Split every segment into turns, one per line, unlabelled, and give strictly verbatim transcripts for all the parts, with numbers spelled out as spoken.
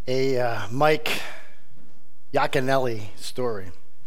a uh, Mike Yaconelli story.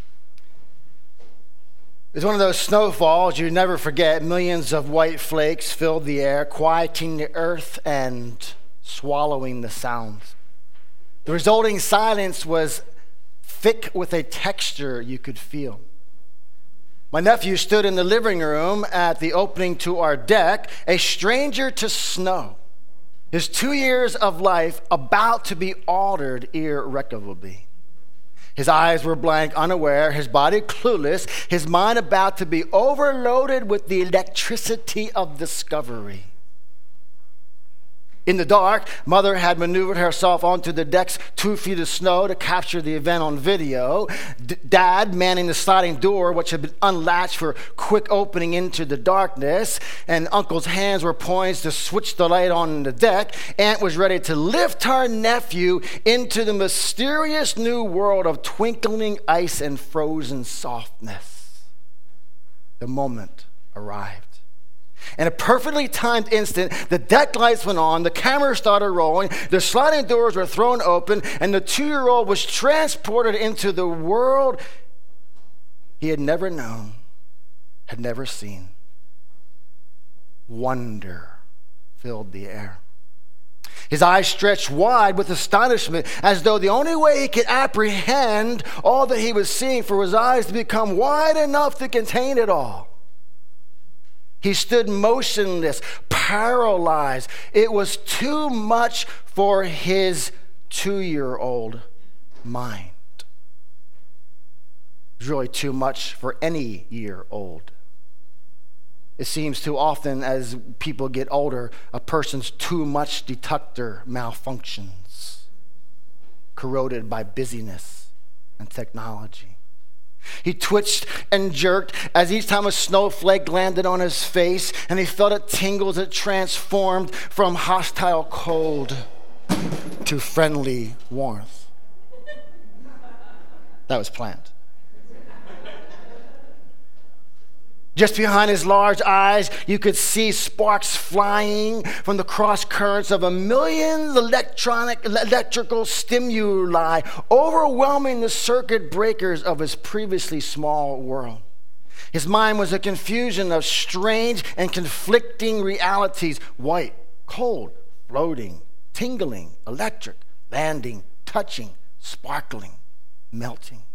It's one of those snowfalls you never forget. Millions of white flakes filled the air, quieting the earth and swallowing the sounds. The resulting silence was thick with a texture you could feel. My nephew stood in the living room at the opening to our deck, a stranger to snow. His two years of life about to be altered irrecoverably. His eyes were blank, unaware, his body clueless, his mind about to be overloaded with the electricity of discovery. In the dark, Mother had maneuvered herself onto the deck's two feet of snow to capture the event on video. D- Dad manning the sliding door, which had been unlatched for quick opening into the darkness, and Uncle's hands were poised to switch the light on the deck. Aunt was ready to lift her nephew into the mysterious new world of twinkling ice and frozen softness. The moment arrived. In a perfectly timed instant, the deck lights went on, the camera started rolling, the sliding doors were thrown open, and the two-year-old was transported into the world he had never known, had never seen. Wonder filled the air. His eyes stretched wide with astonishment, as though the only way he could apprehend all that he was seeing for his eyes to become wide enough to contain it all. He stood motionless, paralyzed. It was too much for his two-year-old mind. It was really too much for any year-old. It seems too often as people get older, a person's too much detector malfunctions, corroded by busyness and technology. He twitched and jerked as each time a snowflake landed on his face, and he felt it tingle as it transformed from hostile cold to friendly warmth. That was planned. Just behind his large eyes, you could see sparks flying from the cross currents of a million electronic, electrical stimuli, overwhelming the circuit breakers of his previously small world. His mind was a confusion of strange and conflicting realities: white, cold, floating, tingling, electric, landing, touching, sparkling, melting.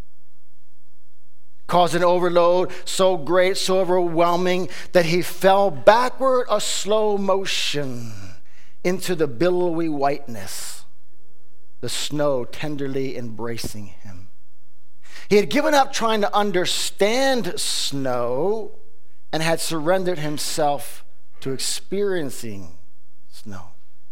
Caused an overload so great, so overwhelming, that he fell backward a slow motion into the billowy whiteness, the snow tenderly embracing him. He had given up trying to understand snow and had surrendered himself to experiencing snow.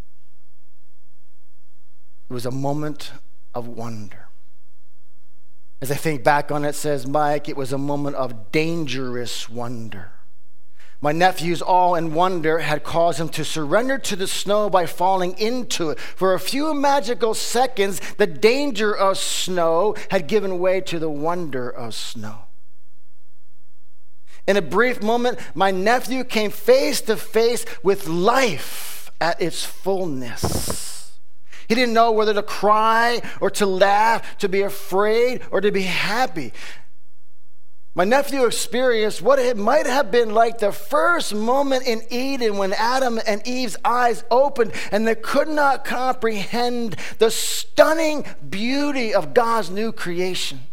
It was a moment of wonder. As I think back on it, says Mike, it was a moment of dangerous wonder. My nephew's awe and wonder had caused him to surrender to the snow by falling into it. For a few magical seconds, the danger of snow had given way to the wonder of snow. In a brief moment, my nephew came face to face with life at its fullness. He didn't know whether to cry or to laugh, to be afraid or to be happy. My nephew experienced what it might have been like the first moment in Eden when Adam and Eve's eyes opened and they could not comprehend the stunning beauty of God's new creation.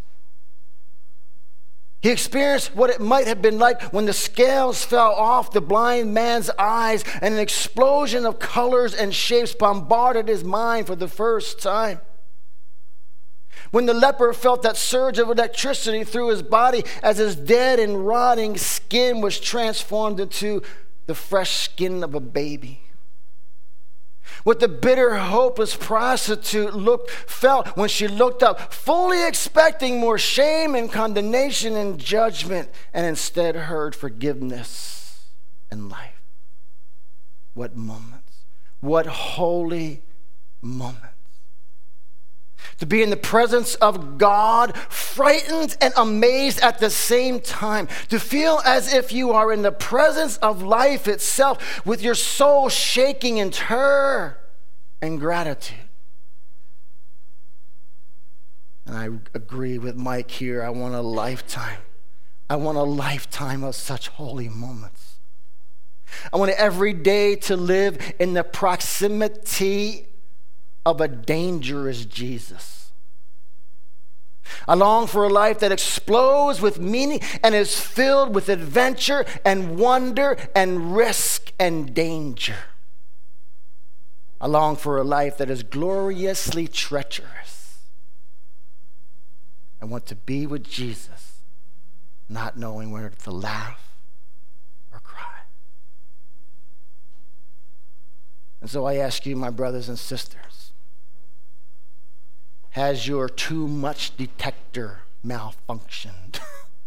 He experienced what it might have been like when the scales fell off the blind man's eyes and an explosion of colors and shapes bombarded his mind for the first time. When the leper felt that surge of electricity through his body as his dead and rotting skin was transformed into the fresh skin of a baby. What the bitter, hopeless prostitute looked, felt when she looked up, fully expecting more shame and condemnation and judgment, and instead heard forgiveness and life. What moments. What holy moments. To be in the presence of God, frightened and amazed at the same time. To feel as if you are in the presence of life itself, with your soul shaking in terror and gratitude. And I agree with Mike here. I want a lifetime. I want a lifetime of such holy moments. I want every day to live in the proximity of a dangerous Jesus. I long for a life that explodes with meaning and is filled with adventure and wonder and risk and danger. I long for a life that is gloriously treacherous. I want to be with Jesus, not knowing whether to laugh or cry. And so I ask you, my brothers and sisters, has your too much detector malfunctioned?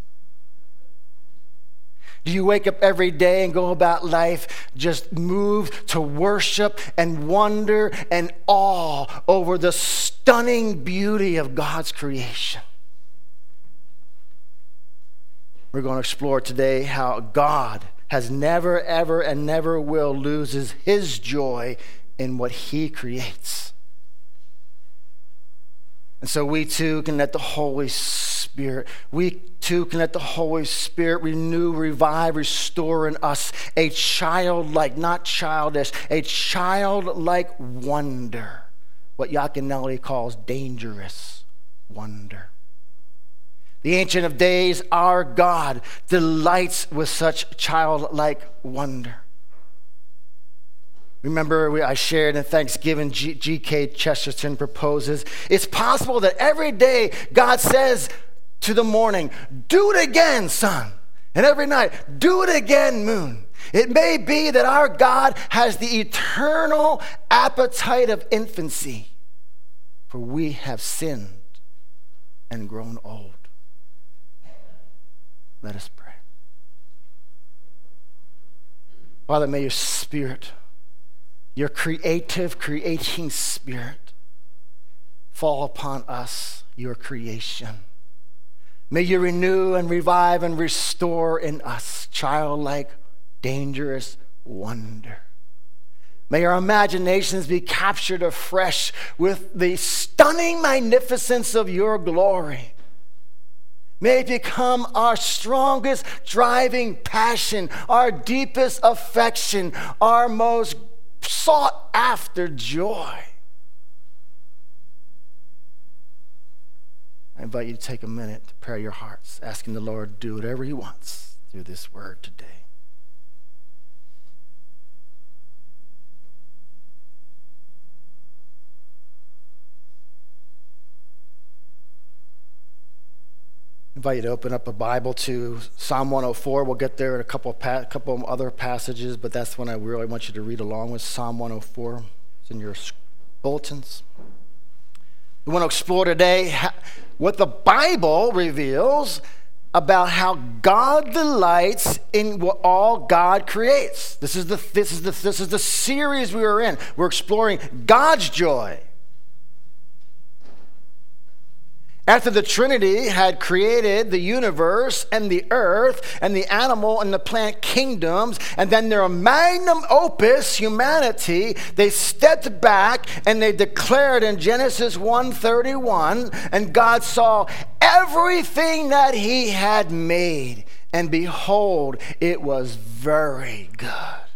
Do you wake up every day and go about life just moved to worship and wonder and awe over the stunning beauty of God's creation? We're going to explore today how God has never, ever, and never will lose his joy in what he creates. And so we too can let the Holy Spirit, we too can let the Holy Spirit renew, revive, restore in us a childlike, not childish, a childlike wonder, what Yaconelli calls dangerous wonder. The Ancient of Days, our God, delights with such childlike wonder. Remember, we, I shared in Thanksgiving, G K Chesterton proposes, it's possible that every day God says to the morning, do it again, sun. And every night, do it again, moon. It may be that our God has the eternal appetite of infancy, for we have sinned and grown old. Let us pray. Father, may your Spirit, your creative, creating Spirit, fall upon us, your creation. May you renew and revive and restore in us childlike, dangerous wonder. May our imaginations be captured afresh with the stunning magnificence of your glory. May it become our strongest driving passion, our deepest affection, our most sought after joy. I invite you to take a minute to prepare your hearts, asking the Lord to do whatever he wants through this word today. I invite you to open up a Bible to Psalm one oh four. We'll get there in a couple of pa- couple of other passages, but that's one I really want you to read along with, Psalm one oh four. It's in your bulletins. We want to explore today what the Bible reveals about how God delights in what all God creates. This is the this is the this is the series we are in. We're exploring God's joy. After the Trinity had created the universe and the earth and the animal and the plant kingdoms, and then their magnum opus, humanity, they stepped back and they declared in Genesis one thirty-one, and God saw everything that he had made, and behold, it was very good.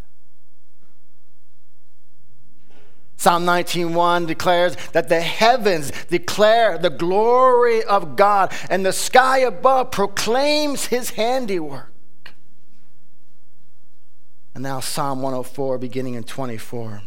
Psalm nineteen one declares that the heavens declare the glory of God, and the sky above proclaims his handiwork. And now Psalm one oh four, beginning in twenty-four.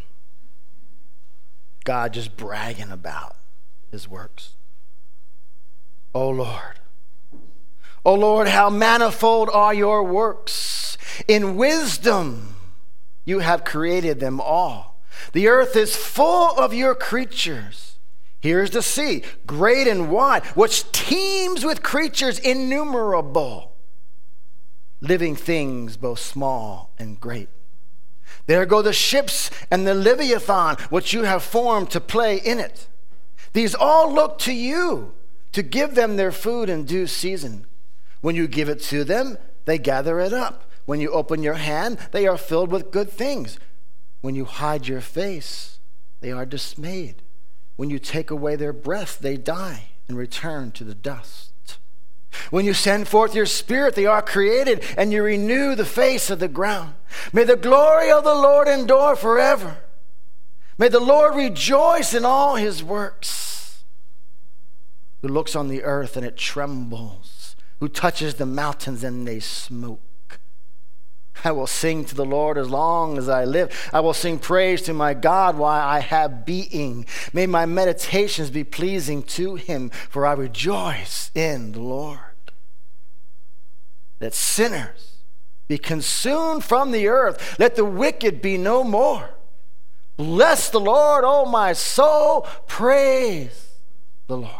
God just bragging about his works. O Lord, O Lord, how manifold are your works. In wisdom you have created them all. The earth is full of your creatures. Here's the sea, great and wide, which teems with creatures innumerable, living things both small and great. There go the ships and the Leviathan, which you have formed to play in it. These all look to you to give them their food in due season. When you give it to them, they gather it up. When you open your hand, they are filled with good things. When you hide your face, they are dismayed. When you take away their breath, they die. and return to the dust. When you send forth your Spirit, they are created, and you renew the face of the ground. May the glory of the Lord endure forever. May the Lord rejoice in all his works. Who looks on the earth and it trembles, who touches the mountains and they smoke. I will sing to the Lord as long as I live. I will sing praise to my God while I have being. May my meditations be pleasing to him, for I rejoice in the Lord. Let sinners be consumed from the earth. Let the wicked be no more. Bless the Lord, O my soul. Praise the Lord.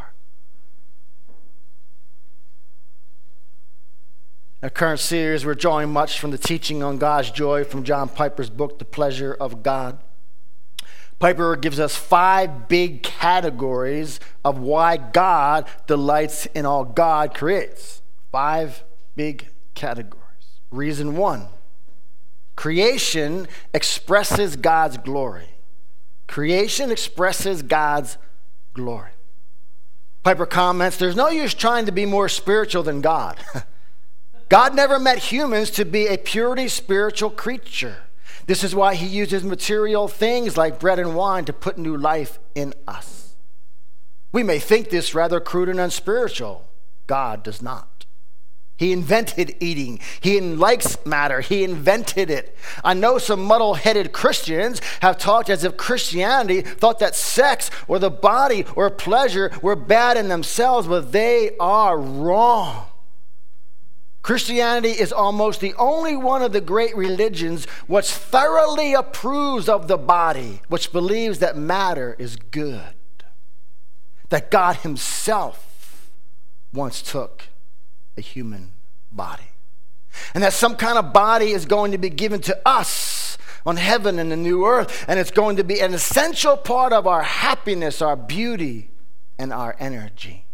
Our current series, we're drawing much from the teaching on God's joy from John Piper's book, The Pleasure of God. Piper gives us five big categories of why God delights in all God creates. Five big categories. Reason one, creation expresses God's glory. Creation expresses God's glory. Piper comments, there's no use trying to be more spiritual than God. God never meant humans to be a purely spiritual creature. This is why he uses material things like bread and wine to put new life in us. We may think this rather crude and unspiritual. God does not. He invented eating. He likes matter. He invented it. I know some muddle-headed Christians have talked as if Christianity thought that sex or the body or pleasure were bad in themselves, but they are wrong. Christianity is almost the only one of the great religions which thoroughly approves of the body, which believes that matter is good, that God himself once took a human body, and that some kind of body is going to be given to us on heaven and the new earth, and it's going to be an essential part of our happiness, our beauty, and our energy.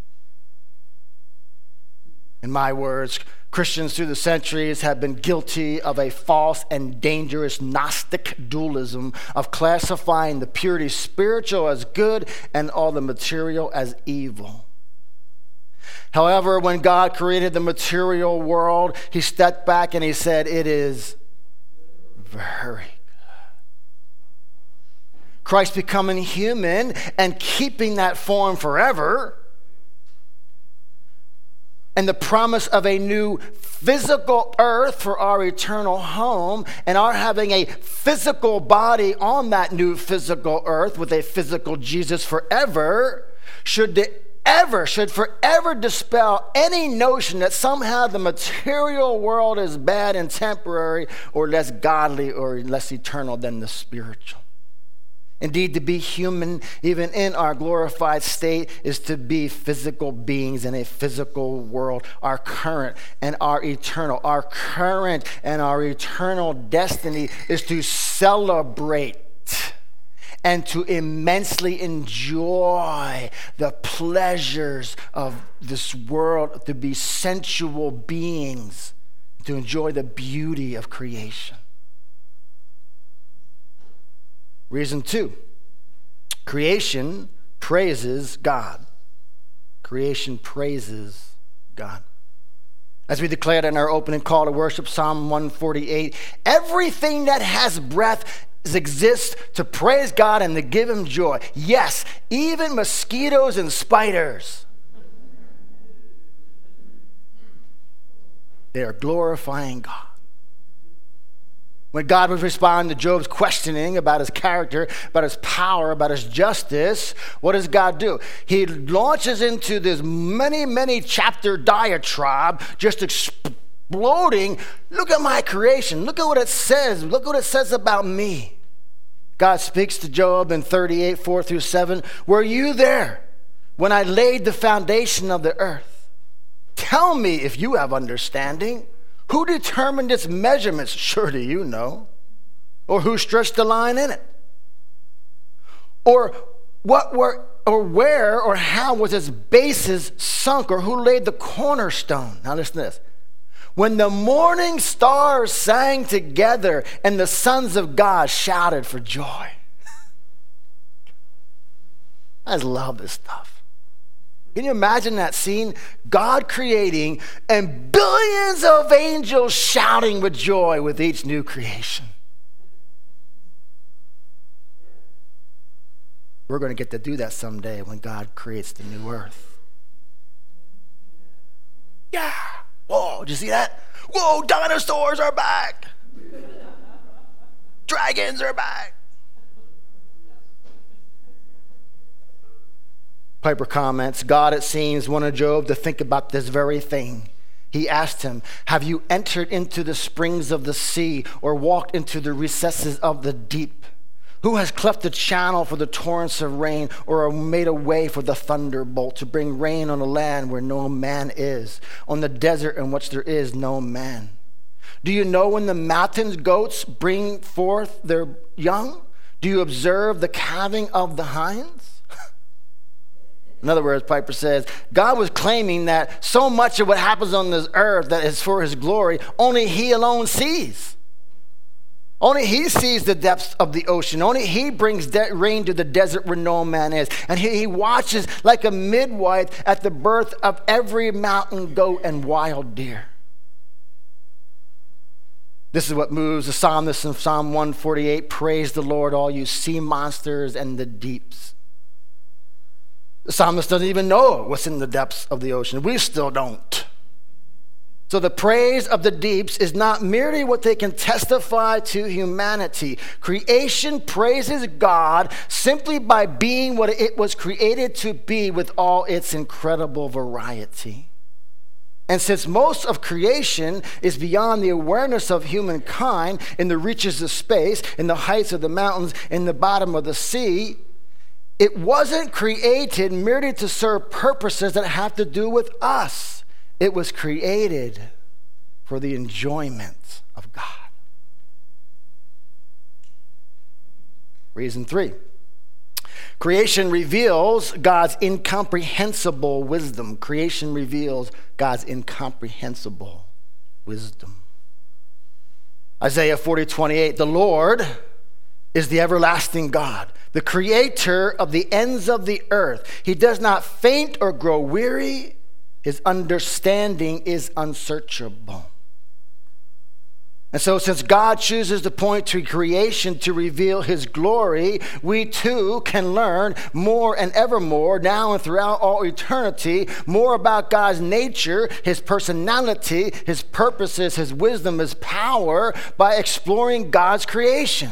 In my words, Christians through the centuries have been guilty of a false and dangerous Gnostic dualism of classifying the purely spiritual as good and all the material as evil. However, when God created the material world, he stepped back and he said, it is very good. Christ becoming human and keeping that form forever, and the promise of a new physical earth for our eternal home, and our having a physical body on that new physical earth with a physical Jesus forever, should ever, should forever dispel any notion that somehow the material world is bad and temporary or less godly or less eternal than the spiritual. Indeed, to be human, even in our glorified state, is to be physical beings in a physical world. Our current and our eternal, our current and our eternal destiny is to celebrate and to immensely enjoy the pleasures of this world, to be sensual beings, to enjoy the beauty of creation. Reason two, creation praises God. Creation praises God. As we declared in our opening call to worship, Psalm one forty-eight, everything that has breath exists to praise God and to give him joy. Yes, even mosquitoes and spiders. They are glorifying God. When God was responding to Job's questioning about his character, about his power, about his justice, what does God do? He launches into this many, many chapter diatribe, just exploding. Look at my creation. Look at what it says. Look what it says about me. God speaks to Job in thirty-eight, four through seven. Were you there when I laid the foundation of the earth? Tell me if you have understanding. Who determined its measurements? Surely you know. Or who stretched the line in it? Or what were, or where or how was its bases sunk? Or who laid the cornerstone? Now listen to this. When the morning stars sang together and the sons of God shouted for joy. I just love this stuff. Can you imagine that scene? God creating and billions of angels shouting with joy with each new creation. We're going to get to do that someday when God creates the new earth. Yeah. Whoa, did you see that? Whoa, dinosaurs are back. Dragons are back. Piper comments, God, it seems, wanted Job to think about this very thing. He asked him, have you entered into the springs of the sea or walked into the recesses of the deep? Who has cleft the channel for the torrents of rain or made a way for the thunderbolt to bring rain on a land where no man is, on the desert in which there is no man? Do you know when the mountain goats bring forth their young? Do you observe the calving of the hinds? In other words, Piper says, God was claiming that so much of what happens on this earth that is for his glory, only he alone sees. Only he sees the depths of the ocean. Only he brings de- rain to the desert where no man is. And he, he watches like a midwife at the birth of every mountain goat and wild deer. This is what moves the psalmist in Psalm one forty-eight. Praise the Lord, all you sea monsters and the deeps. The psalmist doesn't even know what's in the depths of the ocean. We still don't. So the praise of the deeps is not merely what they can testify to humanity. Creation praises God simply by being what it was created to be with all its incredible variety. And since most of creation is beyond the awareness of humankind, in the reaches of space, in the heights of the mountains, in the bottom of the sea, it wasn't created merely to serve purposes that have to do with us. It was created for the enjoyment of God. Reason three. Creation reveals God's incomprehensible wisdom. Creation reveals God's incomprehensible wisdom. Isaiah forty twenty-eight, the Lord is the everlasting God, the creator of the ends of the earth. He does not faint or grow weary. His understanding is unsearchable. And so since God chooses to point to creation to reveal his glory, we too can learn more and ever more, now and throughout all eternity, more about God's nature, his personality, his purposes, his wisdom, his power, by exploring God's creation.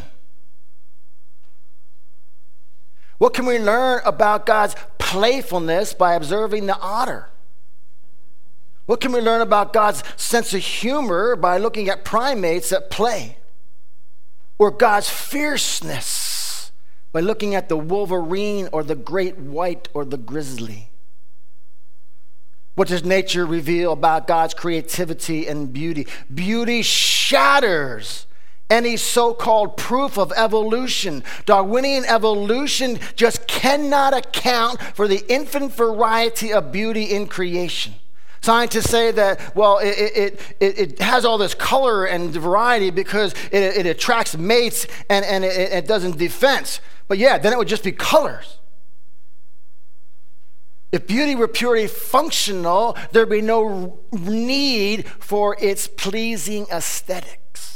What can we learn about God's playfulness by observing the otter? What can we learn about God's sense of humor by looking at primates at play? Or God's fierceness by looking at the wolverine or the great white or the grizzly? What does nature reveal about God's creativity and beauty? Beauty shatters any so-called proof of evolution. Darwinian evolution just cannot account for the infinite variety of beauty in creation. Scientists say that, well, it, it, it, it has all this color and variety because it, it attracts mates and, and it, it doesn't defense. But yeah, then it would just be colors. If beauty were purely functional, there'd be no need for its pleasing aesthetics.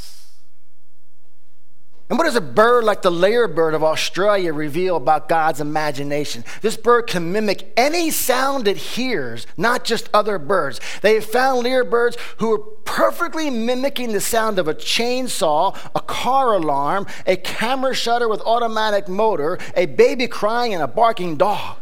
And what does a bird like the lyrebird of Australia reveal about God's imagination? This bird can mimic any sound it hears, not just other birds. They have found lyrebirds who are perfectly mimicking the sound of a chainsaw, a car alarm, a camera shutter with automatic motor, a baby crying, and a barking dog.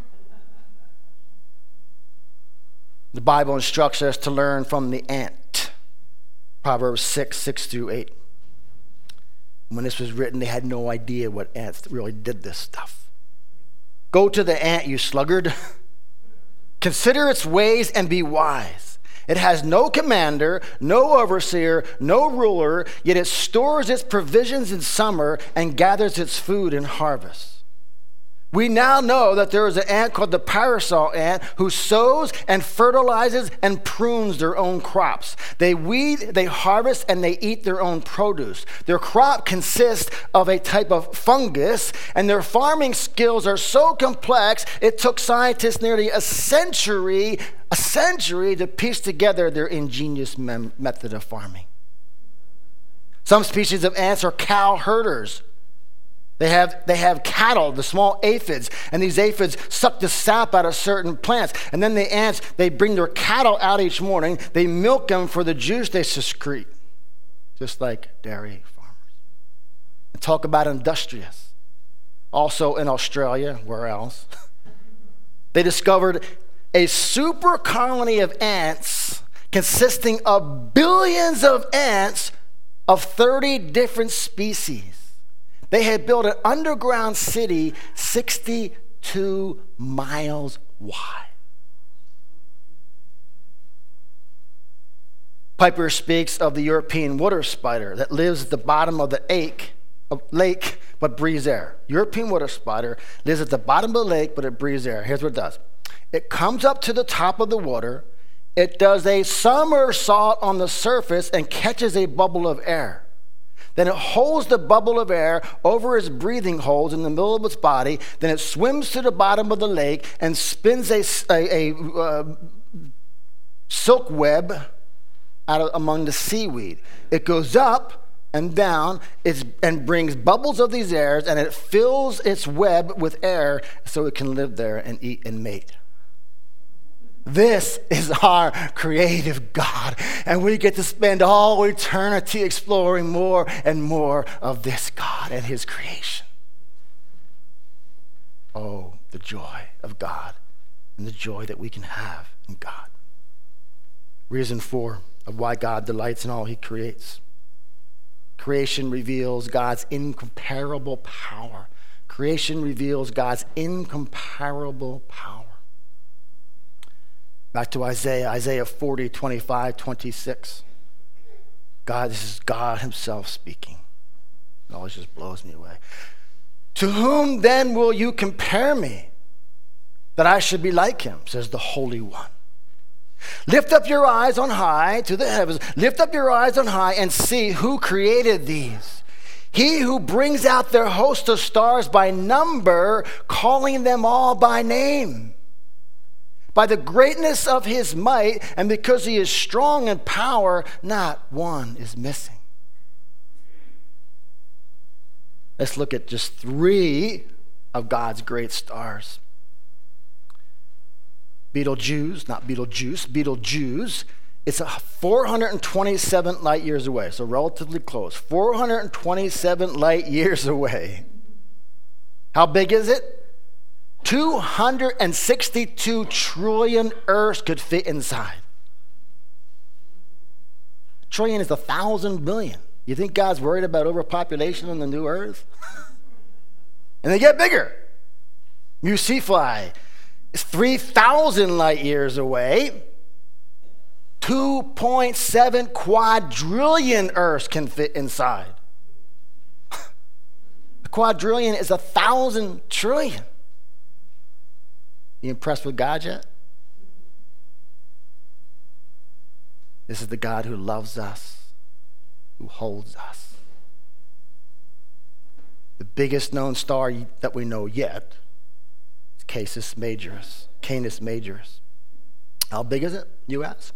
The Bible instructs us to learn from the ant. Proverbs six, six through eight. When this was written, they had no idea what ants really did this stuff. Go to the ant, you sluggard. Consider its ways and be wise. It has no commander, no overseer, no ruler, yet it stores its provisions in summer and gathers its food in harvest. We now know that there is an ant called the parasol ant who sows and fertilizes and prunes their own crops. They weed, they harvest, and they eat their own produce. Their crop consists of a type of fungus, and their farming skills are so complex, it took scientists nearly a century, a century to piece together their ingenious mem- method of farming. Some species of ants are cow herders. They have, they have cattle, the small aphids, and these aphids suck the sap out of certain plants. And then the ants, they bring their cattle out each morning. They milk them for the juice they secrete, just like dairy farmers. And talk about industrious. Also in Australia, where else? They discovered a super colony of ants consisting of billions of ants of thirty different species. They had built an underground city sixty-two miles wide. Piper speaks of the European water spider that lives at the bottom of the lake, lake but breathes air. European water spider lives at the bottom of the lake, but it breathes air. Here's what it does. It comes up to the top of the water. It does a somersault on the surface and catches a bubble of air. Then it holds the bubble of air over its breathing holes in the middle of its body. Then it swims to the bottom of the lake and spins a, a, a uh, silk web out of, among the seaweed. It goes up and down it's, and brings bubbles of these airs, and it fills its web with air so it can live there and eat and mate. This is our creative God, and we get to spend all eternity exploring more and more of this God and his creation. Oh, the joy of God and the joy that we can have in God. Reason four of why God delights in all he creates. Creation reveals God's incomparable power. Creation reveals God's incomparable power. Back to Isaiah, Isaiah forty, twenty-five, twenty-six. God, this is God himself speaking. It always just blows me away. To whom then will you compare me, that I should be like him, says the Holy One. Lift up your eyes on high to the heavens. Lift up your eyes on high and see who created these. He who brings out their host of stars by number, calling them all by name. By the greatness of his might, and because he is strong in power, not one is missing. Let's look at just three of God's great stars. Betelgeuse, not Beetlejuice, Betelgeuse. It's four hundred twenty-seven light years away, so relatively close. four hundred twenty-seven light years away. How big is it? two hundred sixty-two trillion Earths could fit inside. A trillion is a thousand billion. You think God's worried about overpopulation on the new Earth? And they get bigger. Musifly is three thousand light years away. two point seven quadrillion Earths can fit inside. A quadrillion is a thousand trillion. You impressed with God yet? This is the God who loves us, who holds us. The biggest known star that we know yet is Canis Majoris. Canis Majoris. How big is it, you ask?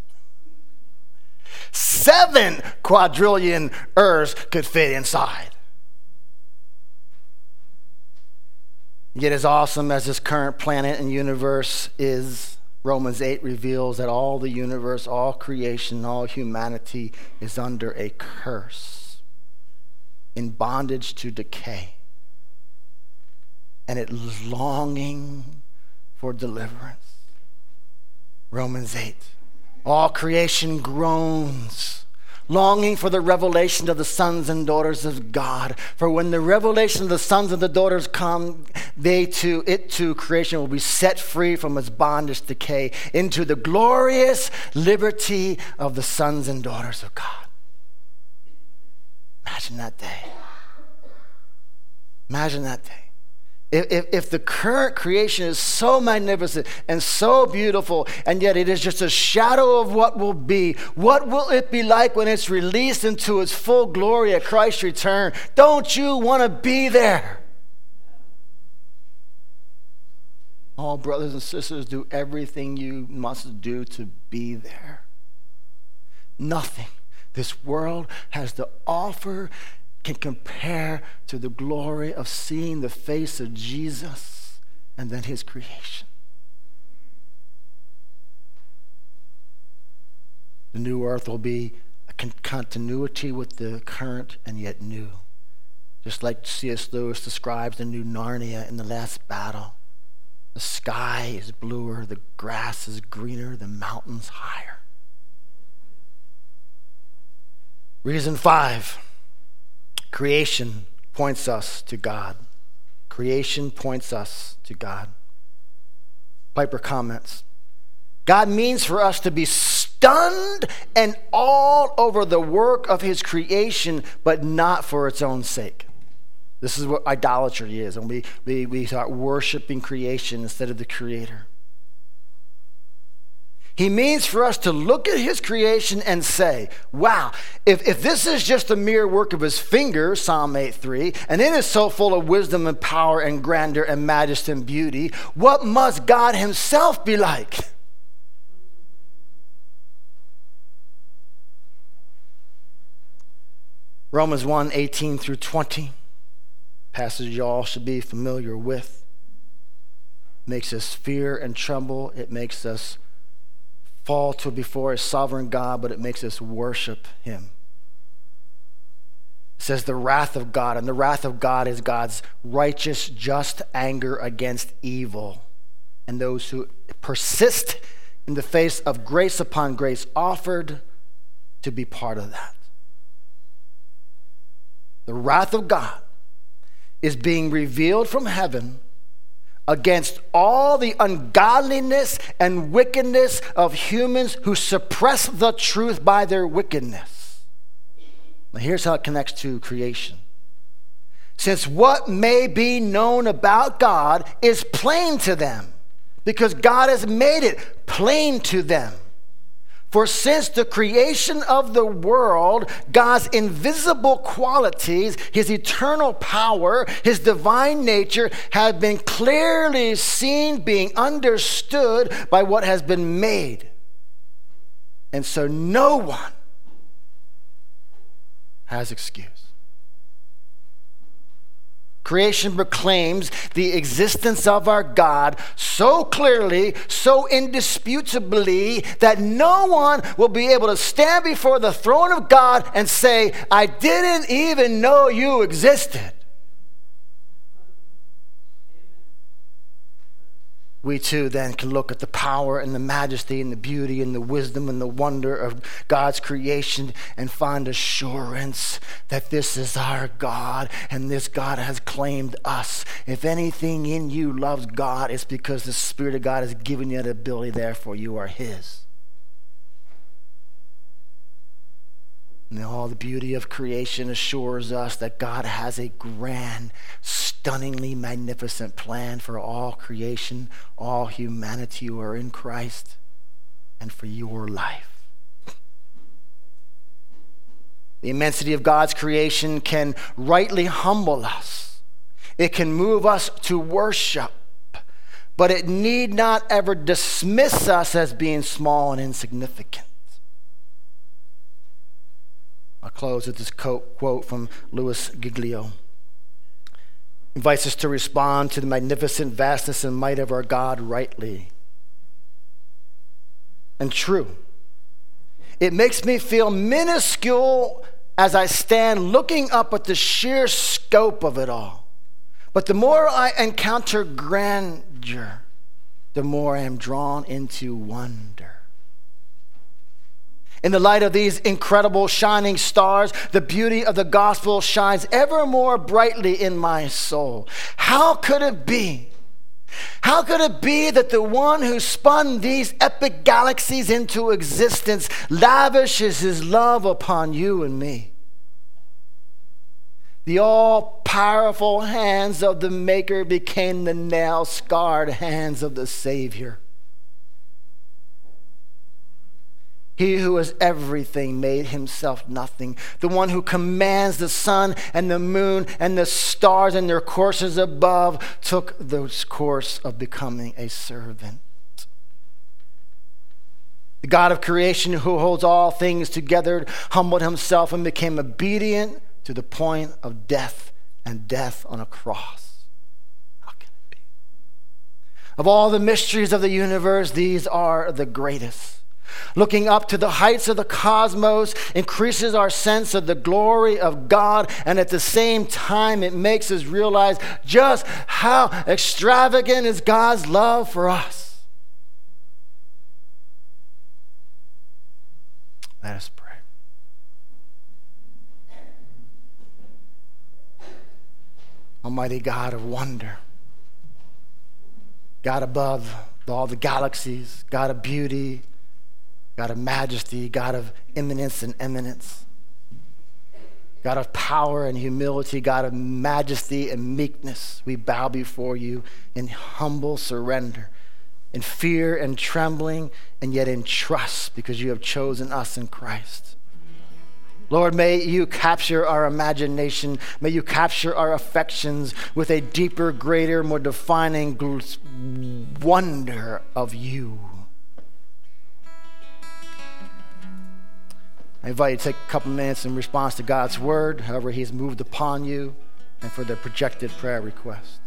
Seven quadrillion Earths could fit inside. Yet as awesome as this current planet and universe is, Romans eight reveals that all the universe, all creation, all humanity is under a curse, in bondage to decay. And it is longing for deliverance. Romans eight. All creation groans, longing for the revelation of the sons and daughters of God. For when the revelation of the sons and the daughters come, they too, it too, creation will be set free from its bondage decay into the glorious liberty of the sons and daughters of God. Imagine that day. Imagine that day. If, if, if the current creation is so magnificent and so beautiful, and yet it is just a shadow of what will be, what will it be like when it's released into its full glory at Christ's return? Don't you want to be there? Oh, brothers and sisters, do everything you must do to be there. Nothing this world has to offer can compare to the glory of seeing the face of Jesus and then his creation. The new earth will be a con- continuity with the current and yet new. Just like C S Lewis describes the new Narnia in The Last Battle. The sky is bluer, the grass is greener, the mountains higher. Reason five. Creation points us to God. Creation points us to God. Piper comments, God means for us to be stunned and all over the work of his creation, but not for its own sake. This is what idolatry is, and we, we, we start worshiping creation instead of the Creator. He means for us to look at his creation and say, wow, if, if this is just a mere work of his finger, Psalm eight three, and it is so full of wisdom and power and grandeur and majesty and beauty, what must God himself be like? Romans one, eighteen through twenty, passage you all should be familiar with. Makes us fear and tremble. It makes us fall to before a sovereign God, but it makes us worship him. It says the wrath of God, and the wrath of God is God's righteous, just anger against evil, and those who persist in the face of grace upon grace offered to be part of that. The wrath of God is being revealed from heaven against all the ungodliness and wickedness of humans who suppress the truth by their wickedness. Now here's how it connects to creation. Since what may be known about God is plain to them, because God has made it plain to them. For since the creation of the world, God's invisible qualities, his eternal power, his divine nature have been clearly seen, being understood by what has been made. And so no one has excuse. Creation proclaims the existence of our God so clearly, so indisputably, that no one will be able to stand before the throne of God and say, I didn't even know you existed. We too then can look at the power and the majesty and the beauty and the wisdom and the wonder of God's creation and find assurance that this is our God and this God has claimed us. If anything in you loves God, it's because the Spirit of God has given you the ability, therefore you are his. And all the beauty of creation assures us that God has a grand, stunningly magnificent plan for all creation, all humanity who are in Christ, and for your life. The immensity of God's creation can rightly humble us. It can move us to worship, but it need not ever dismiss us as being small and insignificant. I'll close with this quote from Louis Giglio. He invites us to respond to the magnificent vastness and might of our God rightly and true. It makes me feel minuscule as I stand looking up at the sheer scope of it all. But the more I encounter grandeur, the more I am drawn into wonder. In the light of these incredible shining stars, the beauty of the gospel shines ever more brightly in my soul. How could it be? How could it be that the one who spun these epic galaxies into existence lavishes his love upon you and me? The all powerful hands of the Maker became the nail-scarred hands of the Savior. He who is everything made himself nothing. The one who commands the sun and the moon and the stars and their courses above took the course of becoming a servant. The God of creation who holds all things together humbled himself and became obedient to the point of death, and death on a cross. How can it be? Of all the mysteries of the universe, these are the greatest. Looking up to the heights of the cosmos increases our sense of the glory of God, and at the same time it makes us realize just how extravagant is God's love for us. Let us pray. Almighty God of wonder, God above all the galaxies, God of beauty, God of majesty, God of immanence and eminence, God of power and humility, God of majesty and meekness, we bow before you in humble surrender, in fear and trembling, and yet in trust because you have chosen us in Christ. Lord, may you capture our imagination. May you capture our affections with a deeper, greater, more defining wonder of you. I invite you to take a couple minutes in response to God's word, however he's moved upon you, and for the projected prayer request.